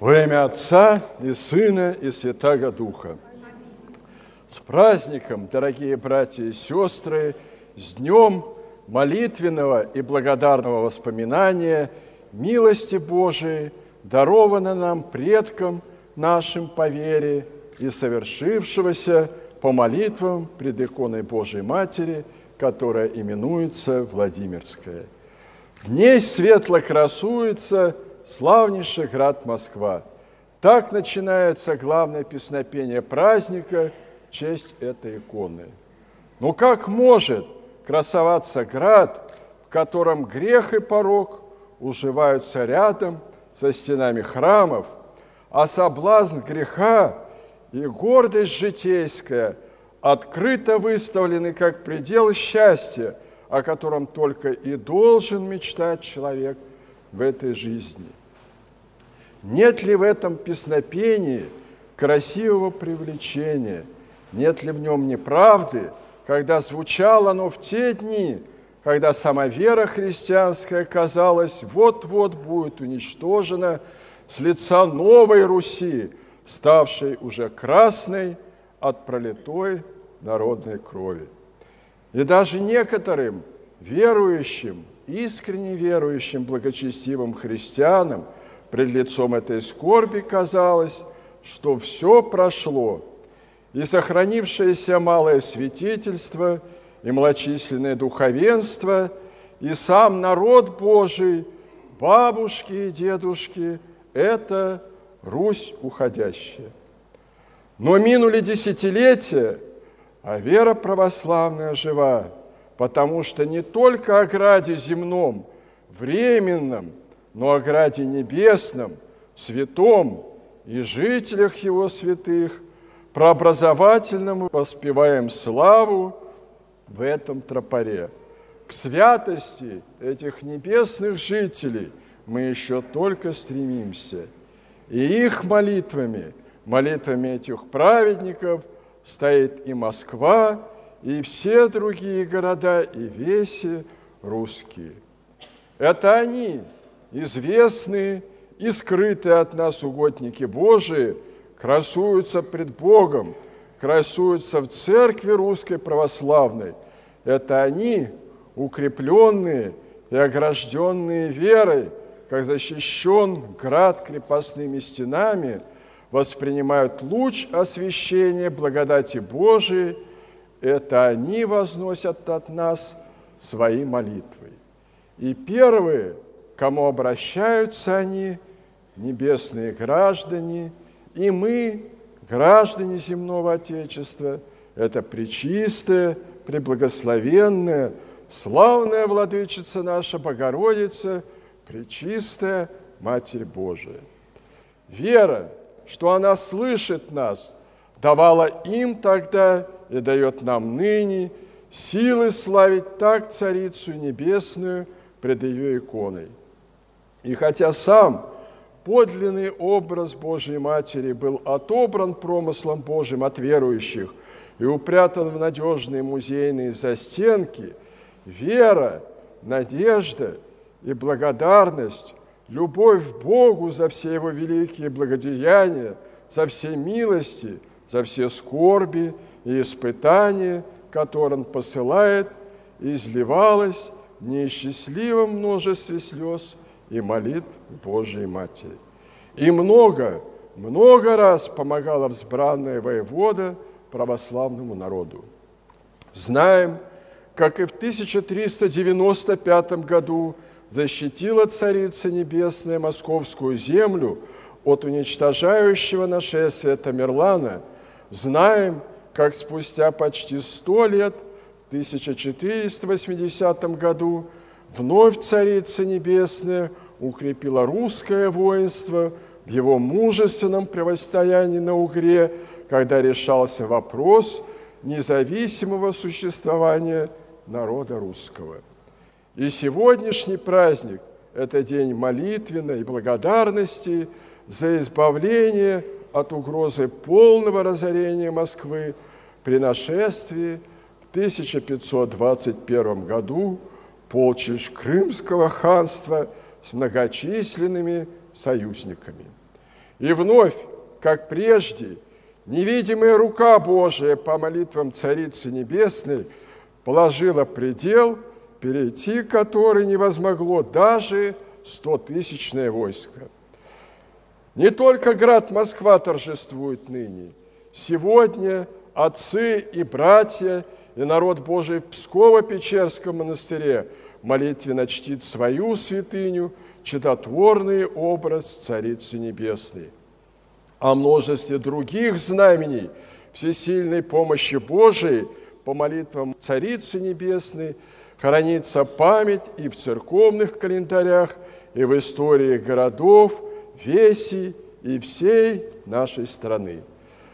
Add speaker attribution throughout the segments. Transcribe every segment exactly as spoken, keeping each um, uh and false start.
Speaker 1: Во имя Отца и Сына и Святаго Духа. С праздником, дорогие братья и сестры, с днем молитвенного и благодарного воспоминания милости Божией, даровано нам предкам нашим по вере и совершившегося по молитвам пред иконой Божией Матери, которая именуется Владимирская. В ней светло красуется славнейший град Москва. Так начинается главное песнопение праздника в честь этой иконы. Но как может красоваться град, в котором грех и порок уживаются рядом со стенами храмов, а соблазн греха и гордость житейская открыто выставлены как предел счастья, о котором только и должен мечтать человек в этой жизни? Нет ли в этом песнопении красивого привлечения? Нет ли в нем неправды, когда звучало оно в те дни, когда сама вера христианская, казалось, вот-вот будет уничтожена с лица новой Руси, ставшей уже красной от пролитой народной крови? И даже некоторым верующим, искренне верующим, благочестивым христианам пред лицом этой скорби казалось, что все прошло, и сохранившееся малое святительство, и малочисленное духовенство, и сам народ Божий, бабушки и дедушки – это Русь уходящая. Но минули десятилетия, а вера православная жива, потому что не только о граде земном, временном, но о граде небесном, святом и жителях его святых, прообразовательному воспеваем славу в этом тропаре. К святости этих небесных жителей мы еще только стремимся. И их молитвами, молитвами этих праведников стоит и Москва, и все другие города, и веси русские. Это они, известные и скрытые от нас угодники Божии, красуются пред Богом, красуются в церкви русской православной. Это они, укрепленные и огражденные верой, как защищен град крепостными стенами, воспринимают луч освящения благодати Божией. Это они возносят от нас свои молитвы. И первые, к кому обращаются они, небесные граждане, и мы, граждане земного Отечества, это пречистая, преблагословенная, славная Владычица наша Богородица, пречистая Матерь Божия. Вера, что она слышит нас, давала им тогда и дает нам ныне силы славить так Царицу Небесную пред ее иконой. И хотя сам подлинный образ Божией Матери был отобран промыслом Божьим от верующих и упрятан в надежные музейные застенки, вера, надежда и благодарность, любовь к Богу за все Его великие благодеяния, за все милости, за все скорби и испытания, которые Он посылает, изливалась в неисчислимом множестве слез и молитв Божией Матери. И много, много раз помогала взбранная воевода православному народу. Знаем, как и в тысяча триста девяносто пятом году защитила Царица Небесная Московскую землю от уничтожающего нашествия Тамерлана. Знаем, как спустя почти сто лет, в тысяча четыреста восьмидесятом году, вновь Царица Небесная укрепила русское воинство в его мужественном противостоянии на Угре, когда решался вопрос независимого существования народа русского. И сегодняшний праздник – это день молитвенной и благодарности за избавление от угрозы полного разорения Москвы при нашествии в тысяча пятьсот двадцать первом году полчищ Крымского ханства с многочисленными союзниками. И вновь, как прежде, невидимая рука Божия по молитвам Царицы Небесной положила предел, перейти который не возмогло даже стотысячное войско. Не только град Москва торжествует ныне. Сегодня отцы и братья и народ Божий в Псково-Печерском монастыре молитвенно чтит свою святыню, чудотворный образ Царицы Небесной. О множестве других знамений всесильной помощи Божией по молитвам Царицы Небесной хранится память и в церковных календарях, и в истории городов, весей и всей нашей страны.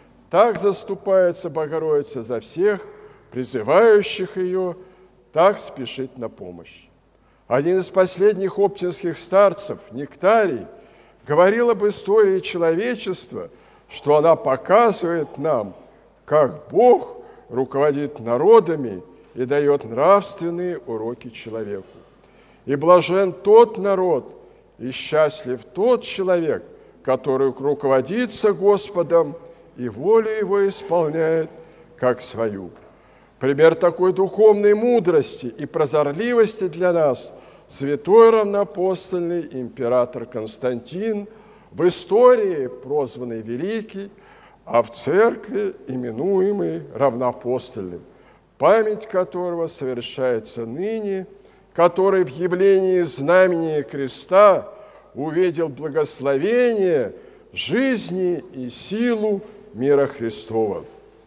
Speaker 1: Так заступается Богородица за всех, призывающих ее, так спешит на помощь. Один из последних оптинских старцев, Нектарий, говорил об истории человечества, что она показывает нам, как Бог руководит народами и дает нравственные уроки человеку. И блажен тот народ, и счастлив тот человек, который руководится Господом и волю Его исполняет, как свою. Пример такой духовной мудрости и прозорливости для нас святой равноапостольный император Константин, в истории прозванный Великий, а в церкви именуемый равноапостольным, память которого совершается ныне, который в явлении знамения креста увидел благословение жизни и силу мира Христова.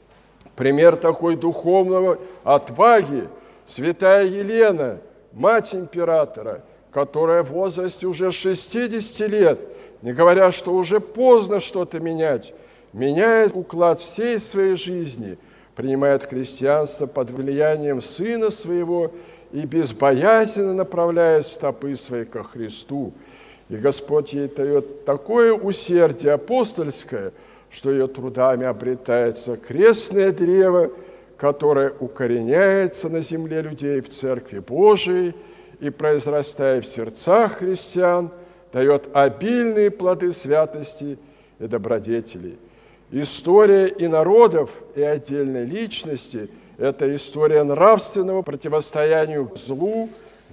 Speaker 1: Пример такой духовного отваги святая Елена, мать императора, которая в возрасте уже шестидесяти лет, не говоря, что уже поздно что-то менять, меняет уклад всей своей жизни, принимает христианство под влиянием сына своего и безбоязненно направляет стопы свои ко Христу. И Господь ей дает такое усердие апостольское, что ее трудами обретается крестное древо, которое укореняется на земле людей в Церкви Божией и, произрастая в сердцах христиан, дает обильные плоды святости и добродетели. История и народов, и отдельной личности – это история нравственного противостояния злу,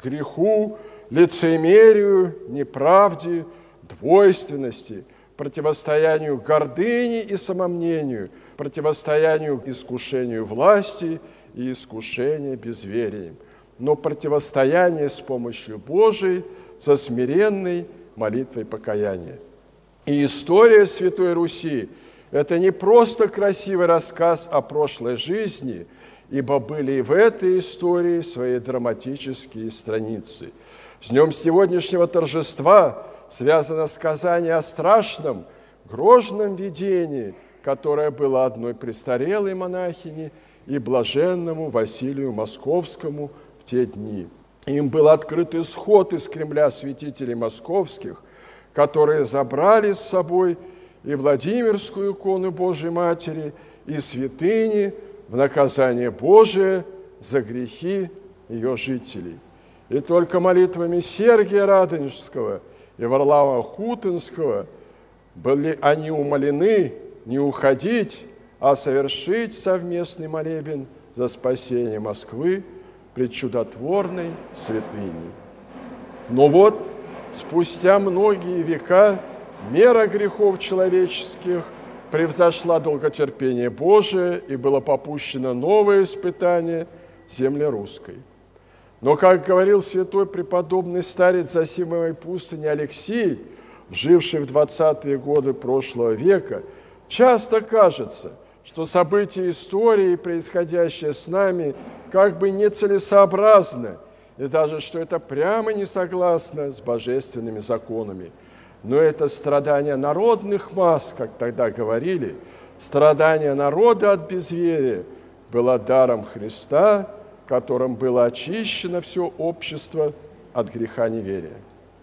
Speaker 1: греху, лицемерию, неправде, двойственности, противостоянию гордыне и самомнению, противостоянию искушению власти и искушению безверием, но противостояние с помощью Божией, со смиренной молитвой покаяния. И история Святой Руси – это не просто красивый рассказ о прошлой жизни, ибо были и в этой истории свои драматические страницы. С днем сегодняшнего торжества связано сказание о страшном, грозном видении, которое было одной престарелой монахини и блаженному Василию Московскому в те дни. Им был открыт исход из Кремля святителей московских, которые забрали с собой и Владимирскую икону Божией Матери, и святыни в наказание Божие за грехи ее жителей. И только молитвами Сергия Радонежского и Варлаама Хутынского были они умолены не уходить, а совершить совместный молебен за спасение Москвы пред чудотворной святыней. Но вот спустя многие века мера грехов человеческих превзошла долготерпение Божие, и было попущено новое испытание земле русской. Но, как говорил святой преподобный старец Зосимовой пустыни Алексий, живший в двадцатые годы прошлого века, часто кажется, что события истории, происходящие с нами, как бы нецелесообразны, и даже что это прямо не согласно с божественными законами. Но это страдание народных масс, как тогда говорили, страдание народа от безверия было даром Христа, которым было очищено все общество от греха неверия.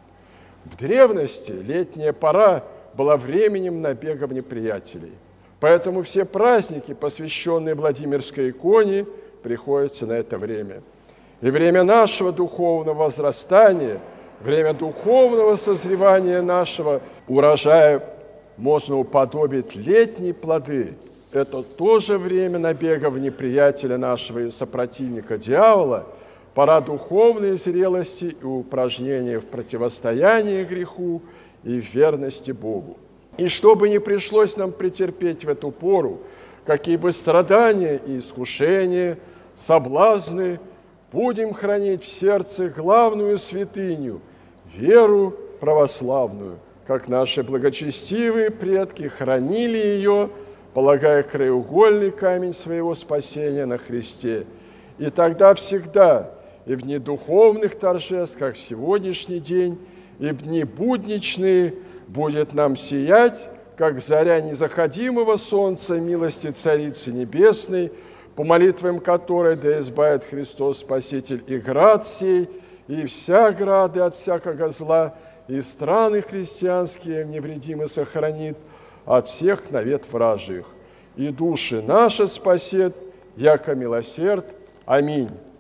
Speaker 1: В древности летняя пора была временем набегов неприятелей, поэтому все праздники, посвященные Владимирской иконе, приходятся на это время. И время нашего духовного возрастания, время духовного созревания нашего урожая можно уподобить летние плоды. Это тоже время набегов неприятеля нашего и сопротивника дьявола, пора духовной зрелости и упражнения в противостоянии греху и в верности Богу. И чтобы не пришлось нам претерпеть в эту пору, какие бы страдания и искушения, соблазны, будем хранить в сердце главную святыню – веру православную, как наши благочестивые предки хранили ее, полагая краеугольный камень своего спасения на Христе. И тогда всегда, и в дни духовных торжеств, как в сегодняшний день, и в дни будничные, будет нам сиять, как заря незаходимого солнца милости Царицы Небесной, по молитвам которой да избавит Христос Спаситель и град сей, и вся грады от всякого зла, и страны христианские невредимо сохранит от всех навет вражьих. И души наши спасет, яко милосерд. Аминь.